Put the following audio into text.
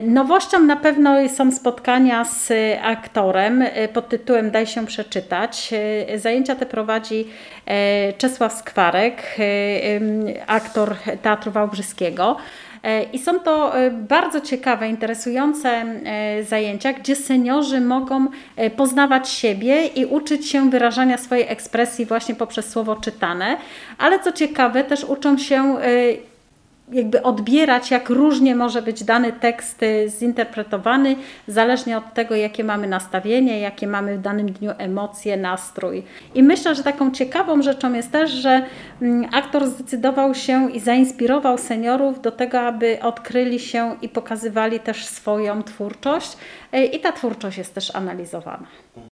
Nowością na pewno są spotkania z aktorem pod tytułem Daj się przeczytać. Zajęcia te prowadzi Czesław Skwarek, aktor Teatru Wałbrzyskiego. I są to bardzo ciekawe, interesujące zajęcia, gdzie seniorzy mogą poznawać siebie i uczyć się wyrażania swojej ekspresji właśnie poprzez słowo czytane, ale co ciekawe też uczą się jakby odbierać, jak różnie może być dany tekst zinterpretowany, zależnie od tego, jakie mamy nastawienie, jakie mamy w danym dniu emocje, nastrój. I myślę, że taką ciekawą rzeczą jest też, że aktor zdecydował się i zainspirował seniorów do tego, aby odkryli się i pokazywali też swoją twórczość i ta twórczość jest też analizowana.